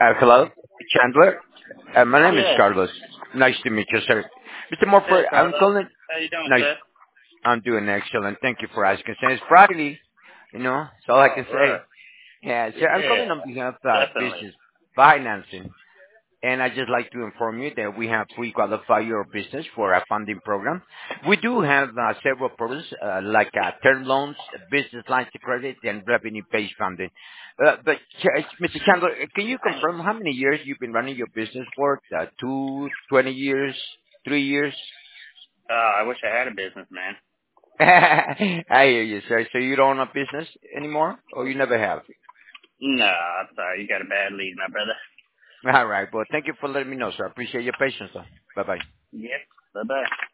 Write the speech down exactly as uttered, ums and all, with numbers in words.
Uh, hello, Chandler. Uh, my name is Yes. Carlos. Nice to meet you, sir. mister Hey, Morford, I'm Carlos. calling. How you doing, Nice. sir? I'm doing excellent. Thank you for asking. Since it's Friday, you know, that's all I Oh, can right. say. Yeah, sir, I'm Yeah, calling on behalf of uh, definitely. business financing. And I'd just like to inform you that we have pre-qualify your business for a funding program. We do have uh, several programs uh, like uh, term loans, business lines of credit, and revenue-based funding. Uh, but Ch- mister Chandler, can you confirm how many years you've been running your business for? Uh, two, twenty years, three years? Uh, I wish I had a business, man. I hear you, sir. So you don't own a business anymore, or you never have? No, I'm sorry. You got a bad lead, my brother. All right. Well, thank you for letting me know, sir. I appreciate your patience, sir. Bye-bye. Yep. Bye-bye.